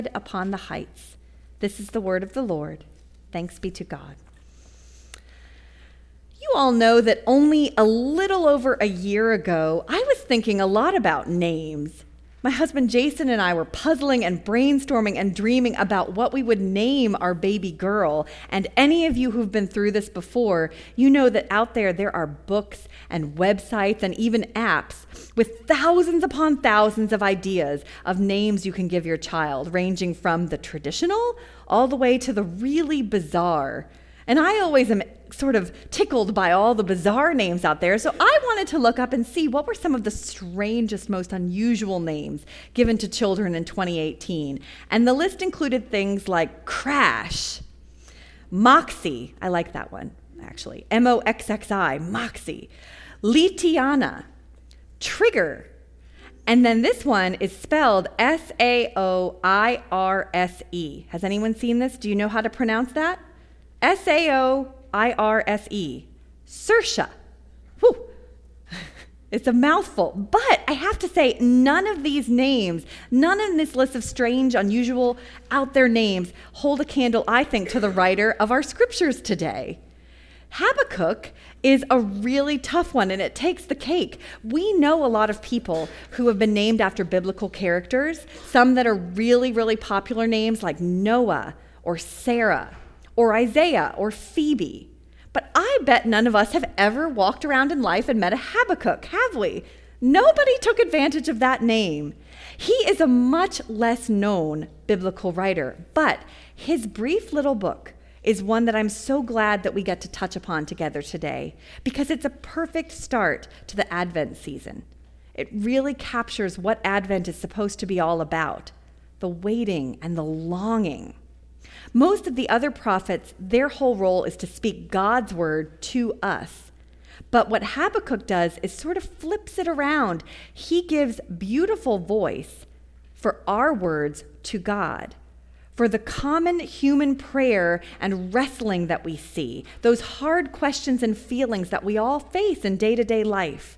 upon the heights. This is the word of the Lord. Thanks be to God. You all know that only a little over a year ago, I was thinking a lot about names. My husband Jason and I were puzzling and brainstorming and dreaming about what we would name our baby girl. And any of you who've been through this before, you know that out there are books and websites and even apps with thousands upon thousands of ideas of names you can give your child, ranging from the traditional all the way to the really bizarre. And I always am sort of tickled by all the bizarre names out there. So I wanted to look up and see what were some of the strangest, most unusual names given to children in 2018. And the list included things like Crash, Moxie, I like that one, actually, Moxxi, Moxie, Litiana, Trigger, and then this one is spelled Saoirse. Has anyone seen this? Do you know how to pronounce that? Saoirse. Saoirse. Whew. It's a mouthful. But I have to say, none of these names, none in this list of strange, unusual, out there names hold a candle, I think, to the writer of our scriptures today. Habakkuk is a really tough one, and it takes the cake. We know a lot of people who have been named after biblical characters, some that are really, really popular names like Noah or Sarah or Isaiah or Phoebe. But I bet none of us have ever walked around in life and met a Habakkuk, have we? Nobody took advantage of that name. He is a much less known biblical writer, but his brief little book is one that I'm so glad that we get to touch upon together today, because it's a perfect start to the Advent season. It really captures what Advent is supposed to be all about, the waiting and the longing. Most of the other prophets, their whole role is to speak God's word to us. But what Habakkuk does is sort of flips it around. He gives beautiful voice for our words to God, for the common human prayer and wrestling that we see, those hard questions and feelings that we all face in day-to-day life.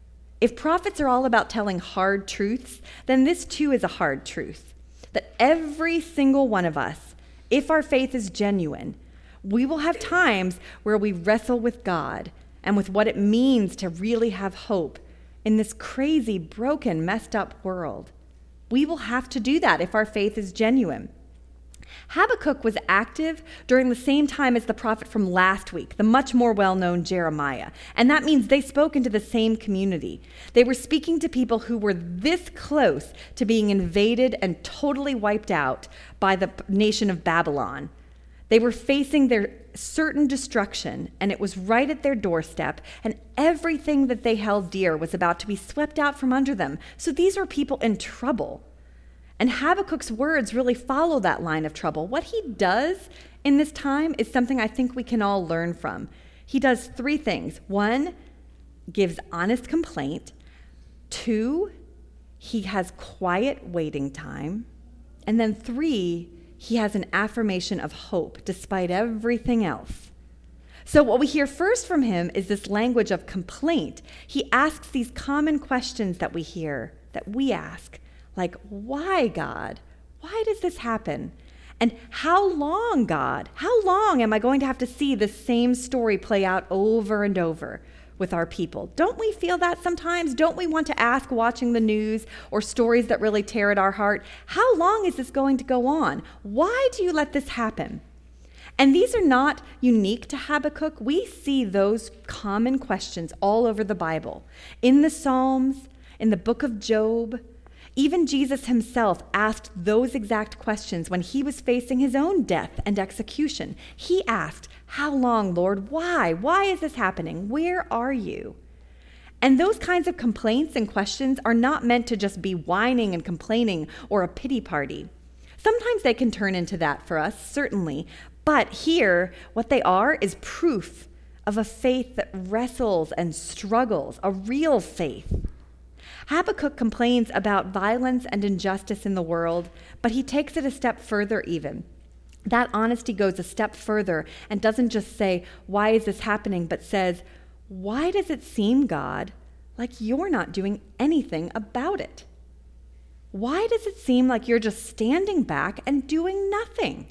If prophets are all about telling hard truths, then this too is a hard truth, that every single one of us, if our faith is genuine, we will have times where we wrestle with God and with what it means to really have hope in this crazy, broken, messed up world. We will have to do that if our faith is genuine. Habakkuk was active during the same time as the prophet from last week, the much more well-known Jeremiah. And that means they spoke into the same community. They were speaking to people who were this close to being invaded and totally wiped out by the nation of Babylon. They were facing their certain destruction, and it was right at their doorstep, and everything that they held dear was about to be swept out from under them. So these were people in trouble. And Habakkuk's words really follow that line of trouble. What he does in this time is something I think we can all learn from. He does three things. One, gives honest complaint. Two, he has quiet waiting time. And then three, he has an affirmation of hope despite everything else. So what we hear first from him is this language of complaint. He asks these common questions that we hear, that we ask. Like, why, God? Why does this happen? And how long, God? How long am I going to have to see the same story play out over and over with our people? Don't we feel that sometimes? Don't we want to ask, watching the news or stories that really tear at our heart, how long is this going to go on? Why do you let this happen? And these are not unique to Habakkuk. We see those common questions all over the Bible. In the Psalms, in the book of Job. Even Jesus himself asked those exact questions when he was facing his own death and execution. He asked, how long, Lord? Why? Why is this happening? Where are you? And those kinds of complaints and questions are not meant to just be whining and complaining or a pity party. Sometimes they can turn into that for us, certainly. But here, what they are is proof of a faith that wrestles and struggles, a real faith. Habakkuk complains about violence and injustice in the world, but he takes it a step further even. That honesty goes a step further and doesn't just say, why is this happening, but says, why does it seem, God, like you're not doing anything about it? Why does it seem like you're just standing back and doing nothing?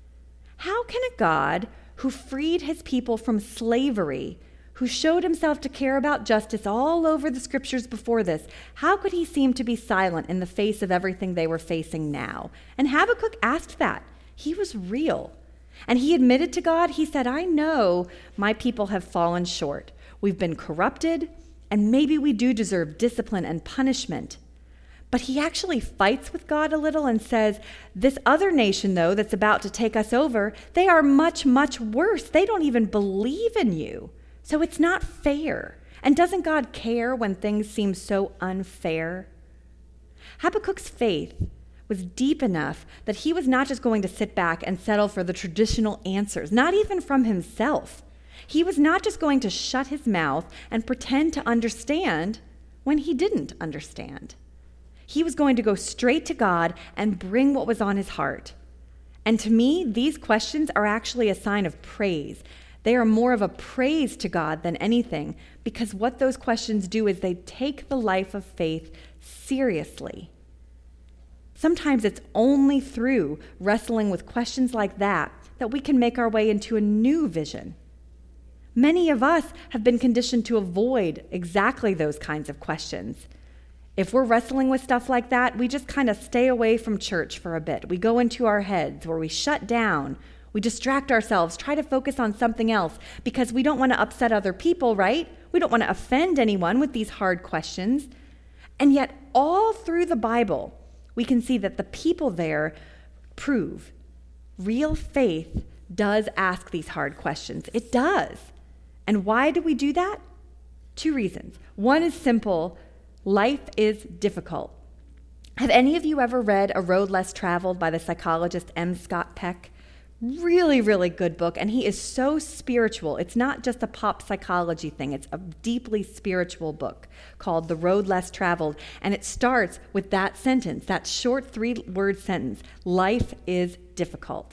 How can a God who freed his people from slavery, who showed himself to care about justice all over the scriptures before this, how could he seem to be silent in the face of everything they were facing now? And Habakkuk asked that. He was real. And he admitted to God, he said, I know my people have fallen short. We've been corrupted, and maybe we do deserve discipline and punishment. But he actually fights with God a little and says, this other nation, though, that's about to take us over, they are much, much worse. They don't even believe in you. So it's not fair. And doesn't God care when things seem so unfair? Habakkuk's faith was deep enough that he was not just going to sit back and settle for the traditional answers, not even from himself. He was not just going to shut his mouth and pretend to understand when he didn't understand. He was going to go straight to God and bring what was on his heart. And to me, these questions are actually a sign of praise. They are more of a praise to God than anything, because what those questions do is they take the life of faith seriously. Sometimes it's only through wrestling with questions like that that we can make our way into a new vision. Many of us have been conditioned to avoid exactly those kinds of questions. If we're wrestling with stuff like that, we just kind of stay away from church for a bit. We go into our heads where we shut down, we distract ourselves, try to focus on something else because we don't want to upset other people, right? We don't want to offend anyone with these hard questions. And yet, all through the Bible, we can see that the people there prove real faith does ask these hard questions. It does. And why do we do that? 2 reasons. One is simple. Life is difficult. Have any of you ever read A Road Less Traveled by the psychologist M. Scott Peck? Really, really good book, and he is so spiritual. It's not just a pop psychology thing. It's a deeply spiritual book called The Road Less Traveled, and it starts with that sentence, that short 3-word sentence, life is difficult.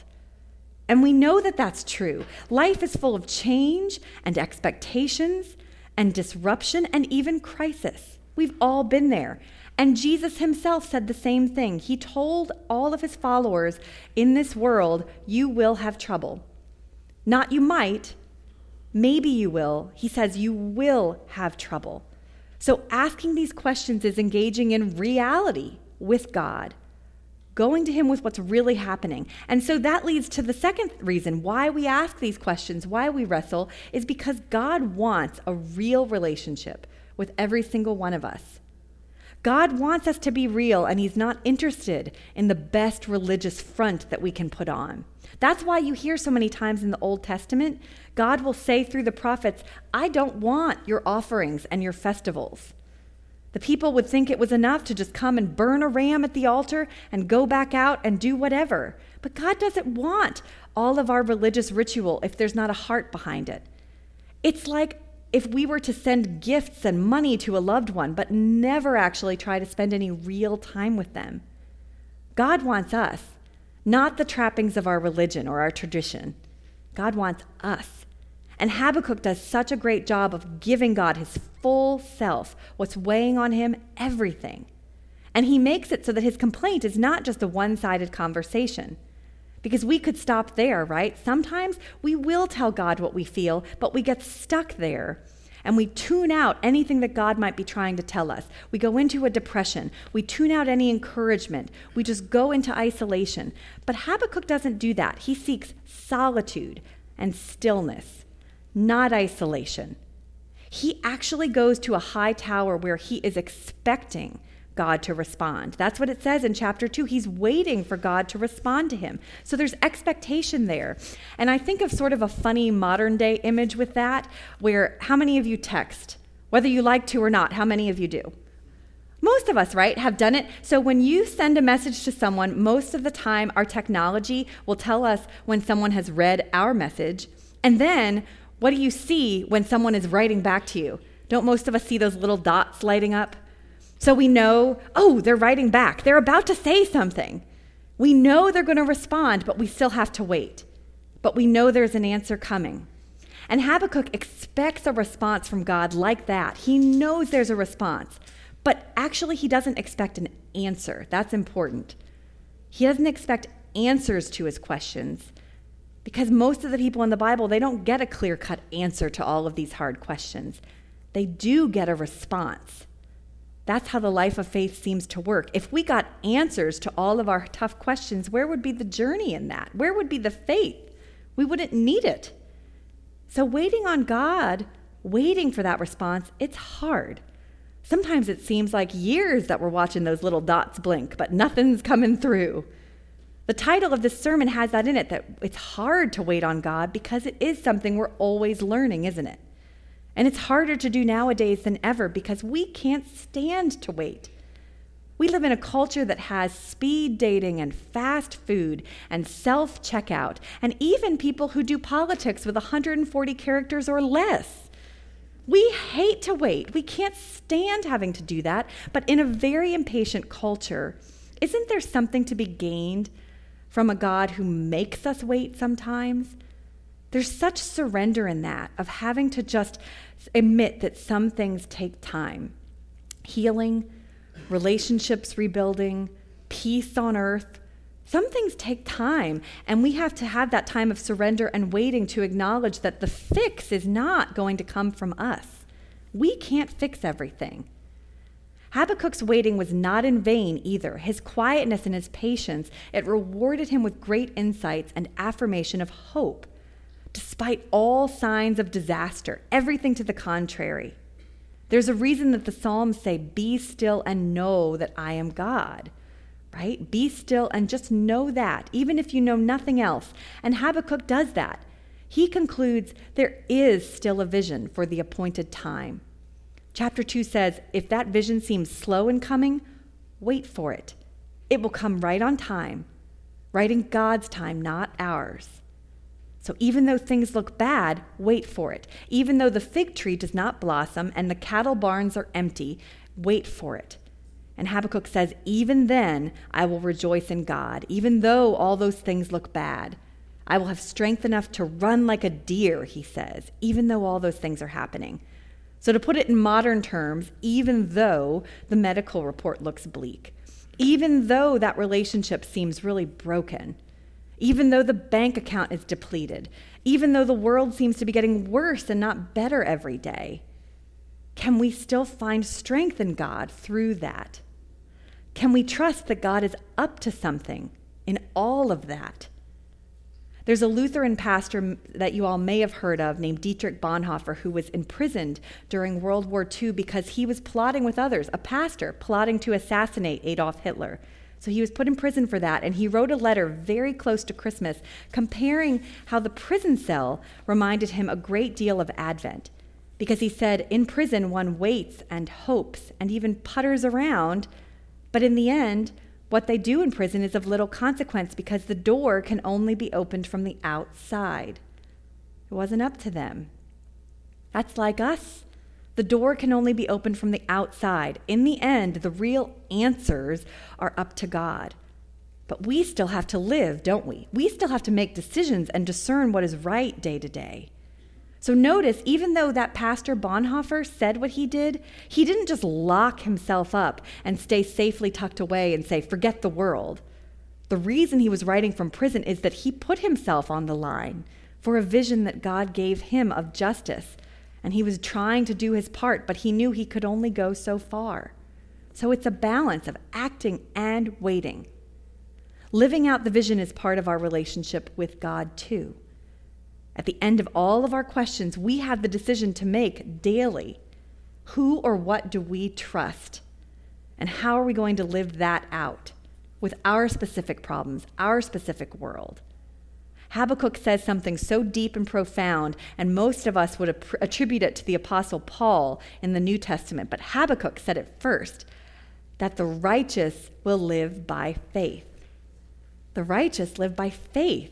And we know that that's true. Life is full of change and expectations and disruption and even crisis. We've all been there. And Jesus himself said the same thing. He told all of his followers, in this world, you will have trouble. Not you might, maybe you will. He says you will have trouble. So asking these questions is engaging in reality with God, going to him with what's really happening. And so that leads to the second reason why we ask these questions, why we wrestle, is because God wants a real relationship with every single one of us. God wants us to be real, and he's not interested in the best religious front that we can put on. That's why you hear so many times in the Old Testament, God will say through the prophets, I don't want your offerings and your festivals. The people would think it was enough to just come and burn a ram at the altar and go back out and do whatever. But God doesn't want all of our religious ritual if there's not a heart behind it. It's like if we were to send gifts and money to a loved one, but never actually try to spend any real time with them. God wants us, not the trappings of our religion or our tradition. God wants us. And Habakkuk does such a great job of giving God his full self, what's weighing on him, everything. And he makes it so that his complaint is not just a one-sided conversation. Because we could stop there, right? Sometimes we will tell God what we feel, but we get stuck there and we tune out anything that God might be trying to tell us. We go into a depression. We tune out any encouragement. We just go into isolation. But Habakkuk doesn't do that. He seeks solitude and stillness, not isolation. He actually goes to a high tower where he is expecting God to respond. That's what it says in chapter 2. He's waiting for God to respond to him. So there's expectation there. And I think of sort of a funny modern day image with that, where how many of you text? Whether you like to or not, how many of you do? Most of us, right, have done it. So when you send a message to someone, most of the time our technology will tell us when someone has read our message. And then what do you see when someone is writing back to you? Don't most of us see those little dots lighting up? So we know, oh, they're writing back. They're about to say something. We know they're going to respond, but we still have to wait. But we know there's an answer coming. And Habakkuk expects a response from God like that. He knows there's a response, but actually he doesn't expect an answer. That's important. He doesn't expect answers to his questions because most of the people in the Bible, they don't get a clear-cut answer to all of these hard questions. They do get a response. That's how the life of faith seems to work. If we got answers to all of our tough questions, where would be the journey in that? Where would be the faith? We wouldn't need it. So waiting on God, waiting for that response, it's hard. Sometimes it seems like years that we're watching those little dots blink, but nothing's coming through. The title of this sermon has that in it, that it's hard to wait on God because it is something we're always learning, isn't it? And it's harder to do nowadays than ever because we can't stand to wait. We live in a culture that has speed dating and fast food and self-checkout, and even people who do politics with 140 characters or less. We hate to wait. We can't stand having to do that, but in a very impatient culture, isn't there something to be gained from a God who makes us wait sometimes? There's such surrender in that, of having to just admit that some things take time. Healing, relationships rebuilding, peace on earth. Some things take time, and we have to have that time of surrender and waiting to acknowledge that the fix is not going to come from us. We can't fix everything. Habakkuk's waiting was not in vain either. His quietness and his patience, it rewarded him with great insights and affirmation of hope, despite all signs of disaster, everything to the contrary. There's a reason that the Psalms say, "Be still and know that I am God," right? Be still and just know that, even if you know nothing else. And Habakkuk does that. He concludes there is still a vision for the appointed time. Chapter 2 says, if that vision seems slow in coming, wait for it. It will come right on time, right in God's time, not ours. So even though things look bad, wait for it. Even though the fig tree does not blossom and the cattle barns are empty, wait for it. And Habakkuk says, even then I will rejoice in God, even though all those things look bad. I will have strength enough to run like a deer, he says, even though all those things are happening. So to put it in modern terms, even though the medical report looks bleak, even though that relationship seems really broken, even though the bank account is depleted, even though the world seems to be getting worse and not better every day, can we still find strength in God through that? Can we trust that God is up to something in all of that? There's a Lutheran pastor that you all may have heard of named Dietrich Bonhoeffer, who was imprisoned during World War II because he was plotting with others, a pastor plotting to assassinate Adolf Hitler. So he was put in prison for that, and he wrote a letter very close to Christmas comparing how the prison cell reminded him a great deal of Advent. Because he said, in prison one waits and hopes and even putters around, but in the end, what they do in prison is of little consequence because the door can only be opened from the outside. It wasn't up to them. That's like us. The door can only be opened from the outside. In the end, the real answers are up to God. But we still have to live, don't we? We still have to make decisions and discern what is right day to day. So notice, even though that pastor Bonhoeffer said what he did, he didn't just lock himself up and stay safely tucked away and say, forget the world. The reason he was writing from prison is that he put himself on the line for a vision that God gave him of justice. And he was trying to do his part, but he knew he could only go so far. So it's a balance of acting and waiting. Living out the vision is part of our relationship with God too. At the end of all of our questions, we have the decision to make daily. Who or what do we trust? And how are we going to live that out with our specific problems, our specific world? Habakkuk says something so deep and profound, and most of us would attribute it to the Apostle Paul in the New Testament. But Habakkuk said it first, that the righteous will live by faith. The righteous live by faith.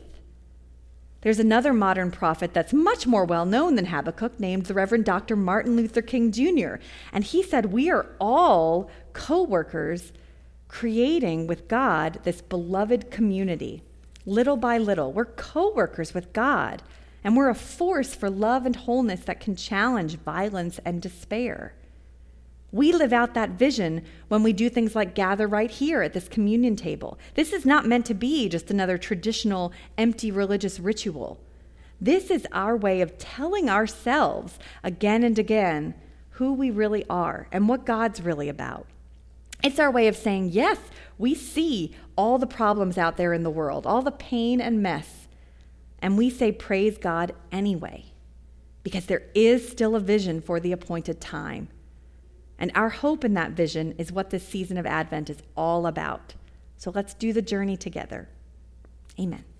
There's another modern prophet that's much more well-known than Habakkuk named the Reverend Dr. Martin Luther King Jr. And he said, we are all co-workers creating with God this beloved community. Little by little, we're co-workers with God, and we're a force for love and wholeness that can challenge violence and despair. We live out that vision when we do things like gather right here at this communion table. This is not meant to be just another traditional, empty religious ritual. This is our way of telling ourselves again and again who we really are and what God's really about. It's our way of saying, yes, we see all the problems out there in the world, all the pain and mess, and we say praise God anyway, because there is still a vision for the appointed time. And our hope in that vision is what this season of Advent is all about. So let's do the journey together. Amen.